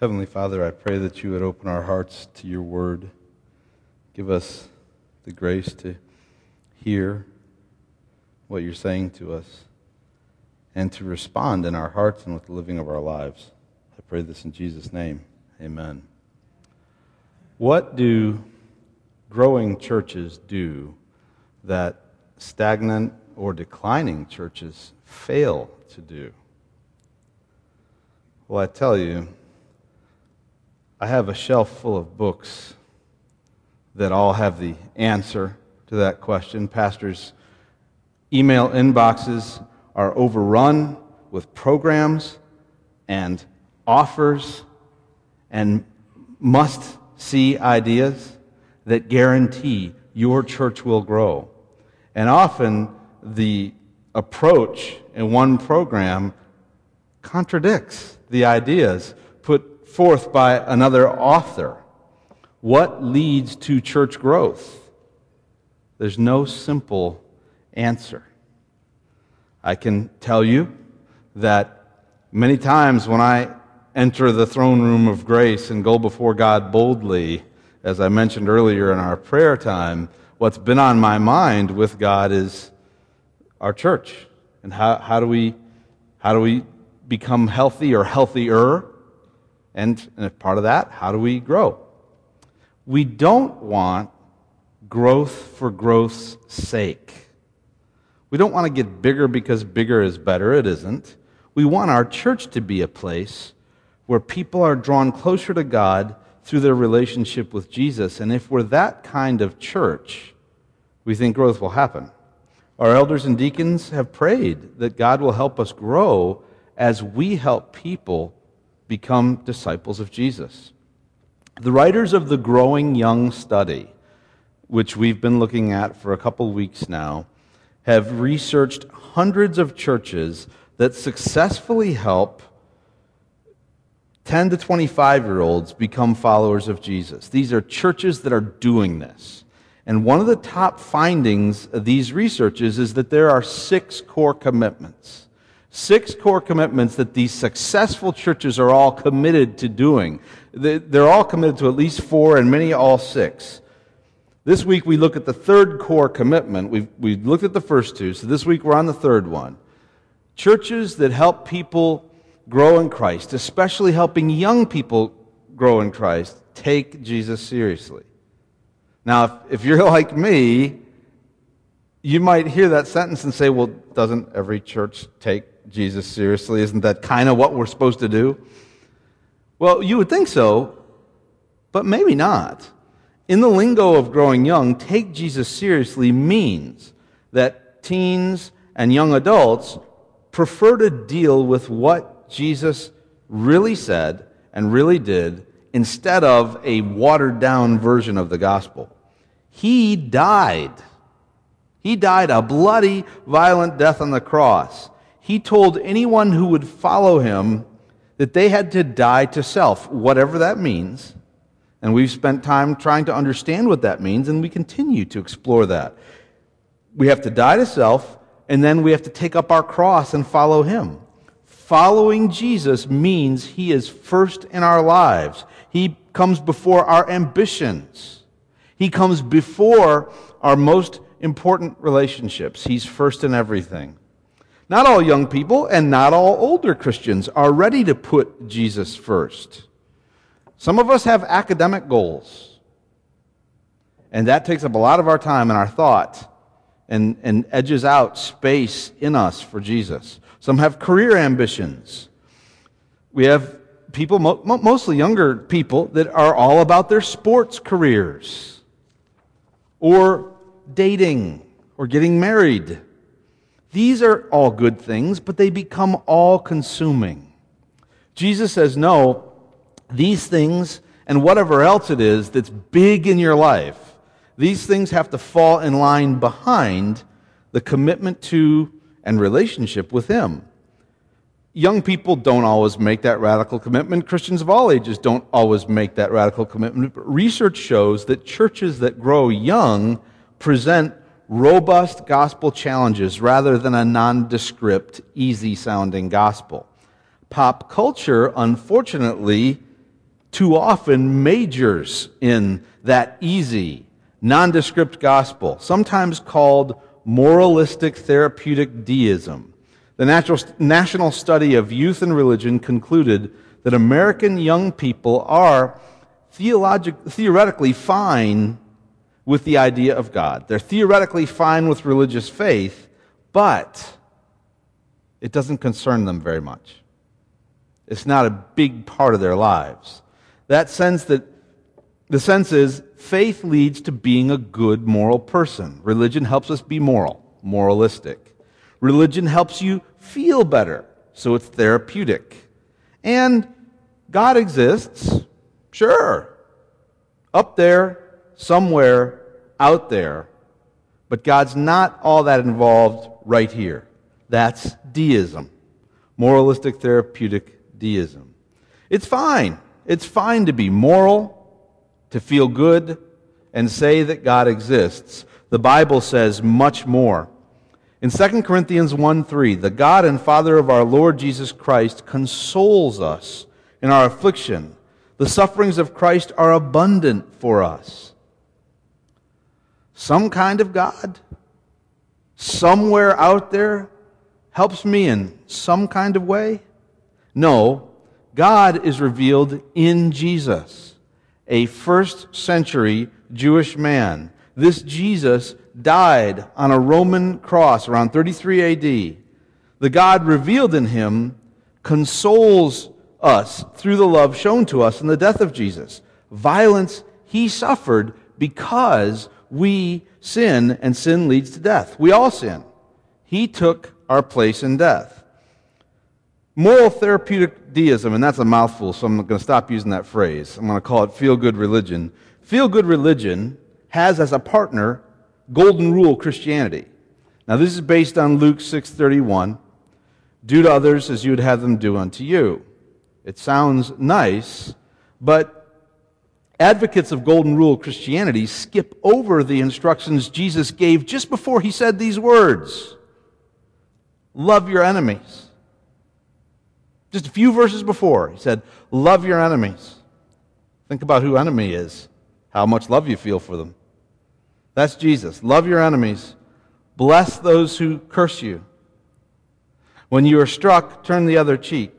Heavenly Father, I pray that you would open our hearts to your word. Give us the grace to hear what you're saying to us and to respond in our hearts and with the living of our lives. I pray this in Jesus' name. Amen. What do growing churches do that stagnant or declining churches fail to do? Well, I tell you, I have a shelf full of books that all have the answer to that question. Pastors' email inboxes are overrun with programs and offers and must-see ideas that guarantee your church will grow. And often the approach in one program contradicts the ideas put forth by another author. What leads to church growth? There's no simple answer. I can tell you that many times when I enter the throne room of grace and go before God boldly, as I mentioned earlier in our prayer time, what's been on my mind with God is our church. And how do we become healthy or healthier? And as part of that, how do we grow? We don't want growth for growth's sake. We don't want to get bigger because bigger is better. It isn't. We want our church to be a place where people are drawn closer to God through their relationship with Jesus. And if we're that kind of church, we think growth will happen. Our elders and deacons have prayed that God will help us grow as we help people become disciples of Jesus. The writers of the Growing Young Study, which we've been looking at for a couple weeks now, have researched hundreds of churches that successfully help 10 to 25-year-olds become followers of Jesus. These are churches that are doing this. And one of the top findings of these researches is that there are 6 core commitments. 6 core commitments that these successful churches are all committed to doing. They're all committed to at least 4 and many all 6. This week we look at the third core commitment. We've looked at the first 2, so this week we're on the third one. Churches that help people grow in Christ, especially helping young people grow in Christ, take Jesus seriously. Now, if you're like me, you might hear that sentence and say, well, doesn't every church take Jesus seriously? Isn't that kind of what we're supposed to do? Well, you would think so, but maybe not. In the lingo of growing young, take Jesus seriously means that teens and young adults prefer to deal with what Jesus really said and really did instead of a watered-down version of the gospel. He died. He died a bloody, violent death on the cross. He told anyone who would follow him that they had to die to self, whatever that means. And we've spent time trying to understand what that means, and we continue to explore that. We have to die to self, and then we have to take up our cross and follow him. Following Jesus means he is first in our lives. He comes before our ambitions. He comes before our most important relationships. He's first in everything. Not all young people and not all older Christians are ready to put Jesus first. Some of us have academic goals, and that takes up a lot of our time and our thought and edges out space in us for Jesus. Some have career ambitions. We have people, mostly younger people, that are all about their sports careers or dating or getting married. These are all good things, but they become all-consuming. Jesus says, no, these things and whatever else it is that's big in your life, these things have to fall in line behind the commitment to and relationship with him. Young people don't always make that radical commitment. Christians of all ages don't always make that radical commitment. But research shows that churches that grow young present robust gospel challenges rather than a nondescript, easy-sounding gospel. Pop culture, unfortunately, too often majors in that easy, nondescript gospel, sometimes called moralistic therapeutic deism. The National Study of Youth and Religion concluded that American young people are theoretically fine with the idea of God. They're theoretically fine with religious faith, but it doesn't concern them very much. It's not a big part of their lives. The sense is faith leads to being a good moral person. Religion helps us be moralistic. Religion helps you feel better, so it's therapeutic. And God exists, sure, up there, somewhere, out there, but God's not all that involved right here. That's deism, moralistic therapeutic deism. It's fine. It's fine to be moral, to feel good, and say that God exists. The Bible says much more. In 2 Corinthians 1:3, the God and Father of our Lord Jesus Christ consoles us in our affliction. The sufferings of Christ are abundant for us. Some kind of God, somewhere out there, helps me in some kind of way? No, God is revealed in Jesus, a first-century Jewish man. This Jesus died on a Roman cross around 33 AD. The God revealed in him consoles us through the love shown to us in the death of Jesus. Violence he suffered because we sin, and sin leads to death. We all sin. He took our place in death. Moral therapeutic deism, and that's a mouthful, so I'm going to stop using that phrase. I'm going to call it feel-good religion. Feel-good religion has as a partner Golden Rule Christianity. Now this is based on Luke 6:31. Do to others as you would have them do unto you. It sounds nice, but advocates of Golden Rule Christianity skip over the instructions Jesus gave just before he said these words. Love your enemies. Just a few verses before, he said, love your enemies. Think about who enemy is, how much love you feel for them. That's Jesus. Love your enemies. Bless those who curse you. When you are struck, turn the other cheek.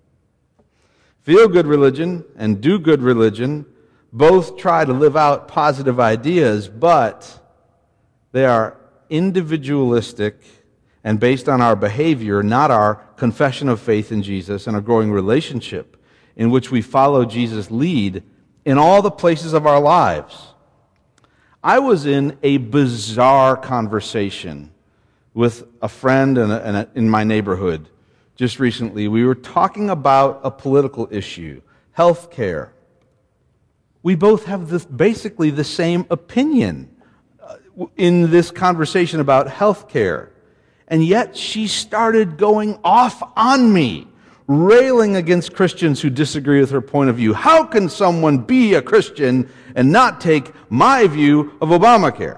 Feel good religion and do good religion both try to live out positive ideas, but they are individualistic and based on our behavior, not our confession of faith in Jesus and a growing relationship in which we follow Jesus' lead in all the places of our lives. I was in a bizarre conversation with a friend in my neighborhood just recently. We were talking about a political issue, health care. We both have basically the same opinion in this conversation about health care. And yet she started going off on me, railing against Christians who disagree with her point of view. How can someone be a Christian and not take my view of Obamacare?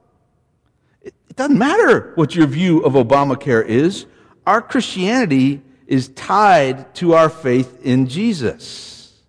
It doesn't matter what your view of Obamacare is. Our Christianity is tied to our faith in Jesus.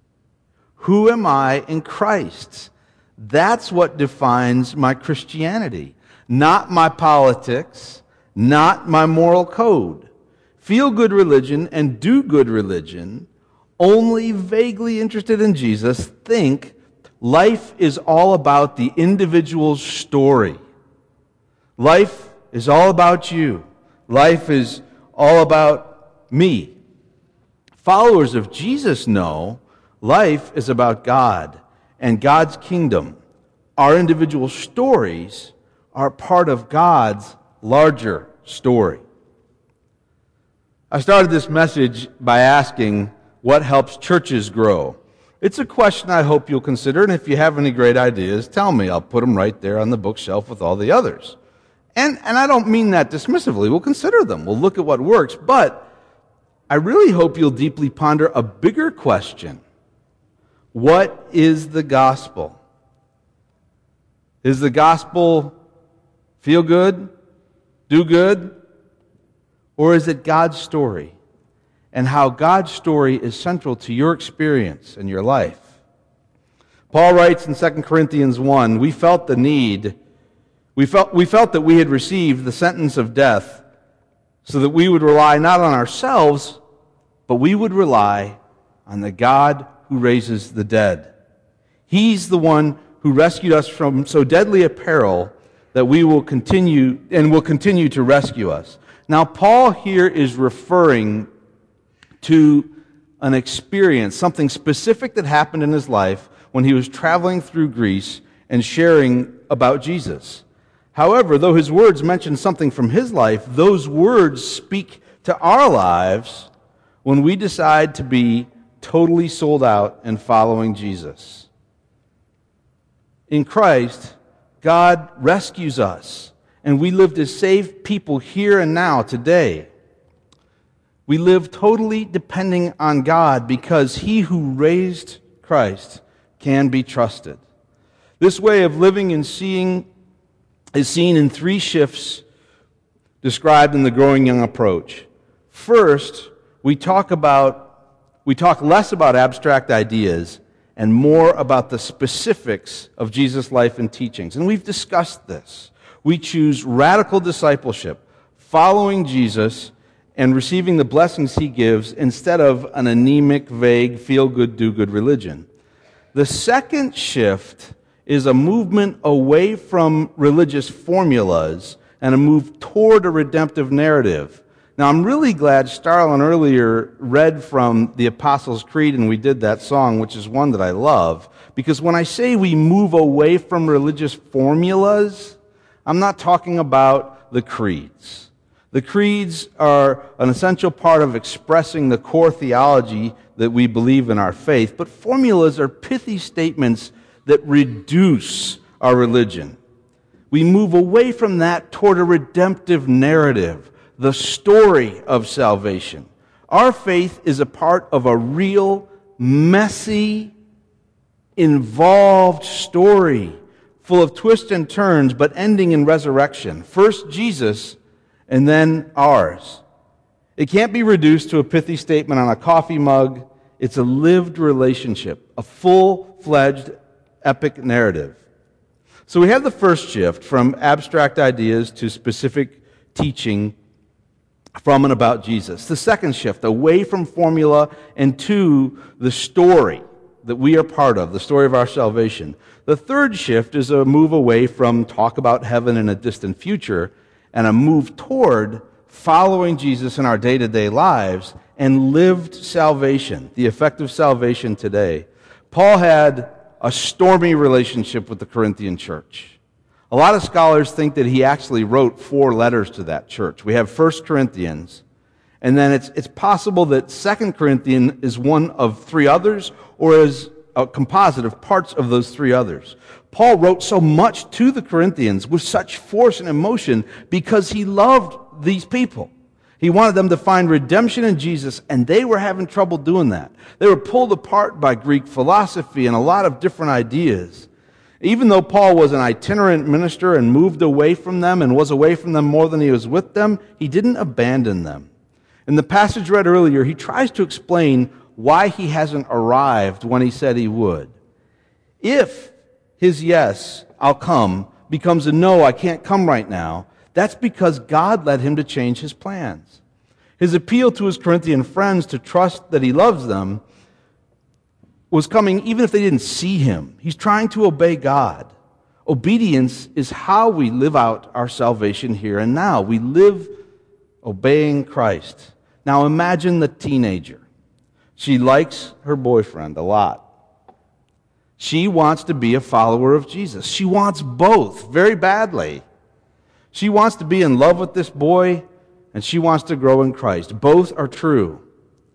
Who am I in Christ? That's what defines my Christianity, not my politics, not my moral code. Feel good religion and do good religion, only vaguely interested in Jesus, think life is all about the individual's story. Life is all about you. Life is all about me. Followers of Jesus know life is about God and God's kingdom. Our individual stories are part of God's larger story. I started this message by asking, what helps churches grow? It's a question I hope you'll consider, and if you have any great ideas, tell me. I'll put them right there on the bookshelf with all the others. And I don't mean that dismissively. We'll consider them. We'll look at what works. But I really hope you'll deeply ponder a bigger question. What is the gospel? Is the gospel feel good? Do good? Or is it God's story? And how God's story is central to your experience and your life? Paul writes in 2 Corinthians 1, we felt the need, we felt that we had received the sentence of death so that we would rely not on ourselves, but we would rely on the God who raises the dead. He's the one who rescued us from so deadly a peril that we will continue to rescue us. Now, Paul here is referring to an experience, something specific that happened in his life when he was traveling through Greece and sharing about Jesus. However, though his words mention something from his life, those words speak to our lives when we decide to be totally sold out and following Jesus. In Christ, God rescues us, and we live to save people here and now, today. We live totally depending on God because He who raised Christ can be trusted. This way of living and seeing is seen in three shifts described in the Growing Young approach. First, we talk less about abstract ideas and more about the specifics of Jesus' life and teachings. And we've discussed this. We choose radical discipleship, following Jesus and receiving the blessings He gives instead of an anemic, vague, feel-good, do-good religion. The second shift is a movement away from religious formulas and a move toward a redemptive narrative. Now, I'm really glad Starlin earlier read from the Apostles' Creed, and we did that song, which is one that I love, because when I say we move away from religious formulas, I'm not talking about the creeds. The creeds are an essential part of expressing the core theology that we believe in our faith, but formulas are pithy statements that reduce our religion. We move away from that toward a redemptive narrative, the story of salvation. Our faith is a part of a real, messy, involved story, full of twists and turns, but ending in resurrection. First Jesus, and then ours. It can't be reduced to a pithy statement on a coffee mug. It's a lived relationship, a full-fledged epic narrative. So we have the first shift from abstract ideas to specific teaching from and about Jesus. The second shift, away from formula and to the story that we are part of, the story of our salvation. The third shift is a move away from talk about heaven in a distant future and a move toward following Jesus in our day-to-day lives and lived salvation, the effective salvation today. Paul had a stormy relationship with the Corinthian church. A lot of scholars think that he actually wrote 4 letters to that church. We have 1 Corinthians, and then it's possible that 2 Corinthians is one of 3 others, or is a composite of parts of those 3 others. Paul wrote so much to the Corinthians with such force and emotion because he loved these people. He wanted them to find redemption in Jesus, and they were having trouble doing that. They were pulled apart by Greek philosophy and a lot of different ideas. Even though Paul was an itinerant minister and moved away from them and was away from them more than he was with them, he didn't abandon them. In the passage read earlier, he tries to explain why he hasn't arrived when he said he would. If his yes, I'll come, becomes a no, I can't come right now, that's because God led him to change his plans. His appeal to his Corinthian friends to trust that he loves them was coming even if they didn't see him. He's trying to obey God. Obedience is how we live out our salvation here and now. We live obeying Christ. Now imagine the teenager. She likes her boyfriend a lot. She wants to be a follower of Jesus. She wants both very badly. She wants to be in love with this boy, and she wants to grow in Christ. Both are true.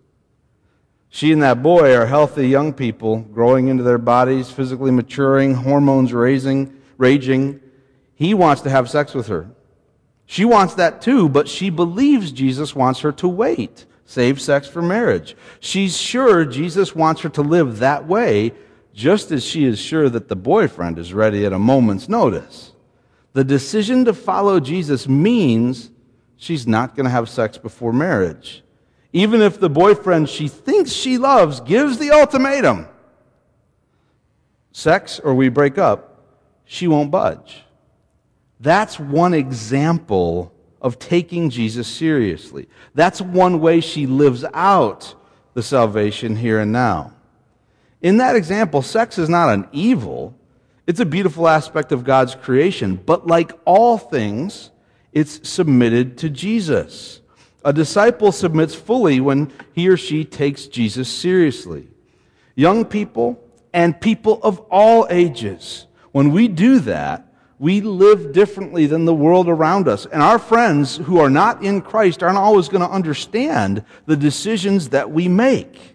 She and that boy are healthy young people, growing into their bodies, physically maturing, hormones raging. He wants to have sex with her. She wants that too, but she believes Jesus wants her to wait, save sex for marriage. She's sure Jesus wants her to live that way, just as she is sure that the boyfriend is ready at a moment's notice. The decision to follow Jesus means she's not going to have sex before marriage, even if the boyfriend she thinks she loves gives the ultimatum. sex or we break up, she won't budge. That's one example of taking Jesus seriously. That's one way she lives out the salvation here and now. In that example, sex is not an evil. It's a beautiful aspect of God's creation. But like all things, it's submitted to Jesus. A disciple submits fully when he or she takes Jesus seriously. Young people and people of all ages, when we do that, we live differently than the world around us. And our friends who are not in Christ aren't always going to understand the decisions that we make.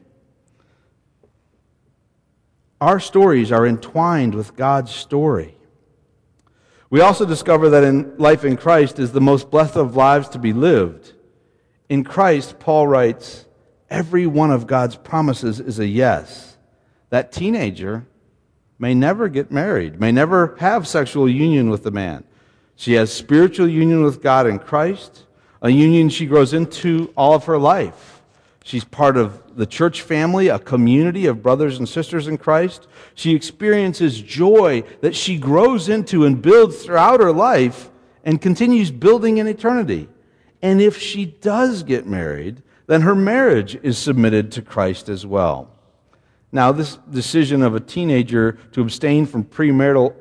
Our stories are entwined with God's story. We also discover that life in Christ is the most blessed of lives to be lived. In Christ, Paul writes, every one of God's promises is a yes. That teenager may never get married, may never have sexual union with a man. She has spiritual union with God in Christ, a union she grows into all of her life. She's part of the church family, a community of brothers and sisters in Christ. She experiences joy that she grows into and builds throughout her life and continues building in eternity. And if she does get married, then her marriage is submitted to Christ as well. Now, this decision of a teenager to abstain from premarital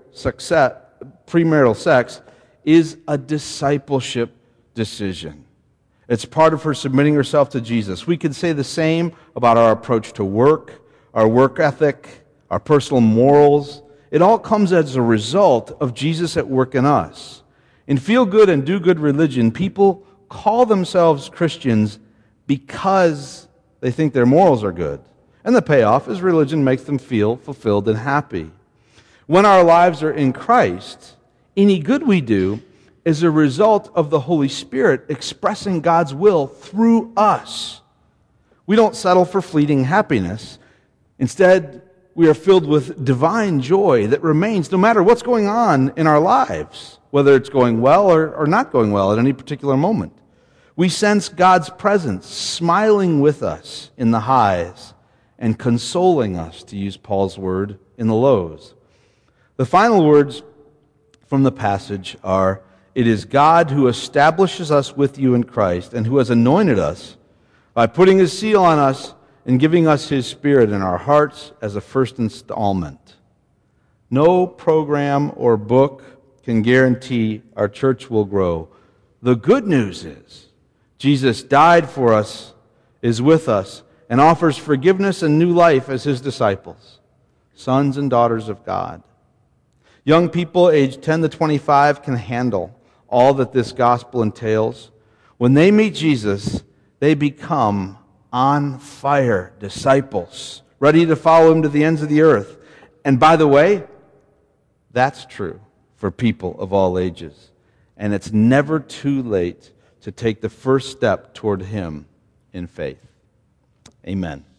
sex is a discipleship decision. It's part of her submitting herself to Jesus. We could say the same about our approach to work, our work ethic, our personal morals. It all comes as a result of Jesus at work in us. In feel-good and do-good religion, people call themselves Christians because they think their morals are good. And the payoff is religion makes them feel fulfilled and happy. When our lives are in Christ, any good we do is a result of the Holy Spirit expressing God's will through us. We don't settle for fleeting happiness. Instead, we are filled with divine joy that remains no matter what's going on in our lives, whether it's going well or not going well at any particular moment. We sense God's presence smiling with us in the highs and consoling us, to use Paul's word, in the lows. The final words from the passage are, "It is God who establishes us with you in Christ and who has anointed us by putting His seal on us and giving us His Spirit in our hearts as a first installment." No program or book can guarantee our church will grow. The good news is Jesus died for us, is with us, and offers forgiveness and new life as His disciples, sons and daughters of God. Young people aged 10 to 25 can handle all that this gospel entails. When they meet Jesus, they become on fire disciples, ready to follow Him to the ends of the earth. And by the way, that's true for people of all ages. And it's never too late to take the first step toward Him in faith. Amen.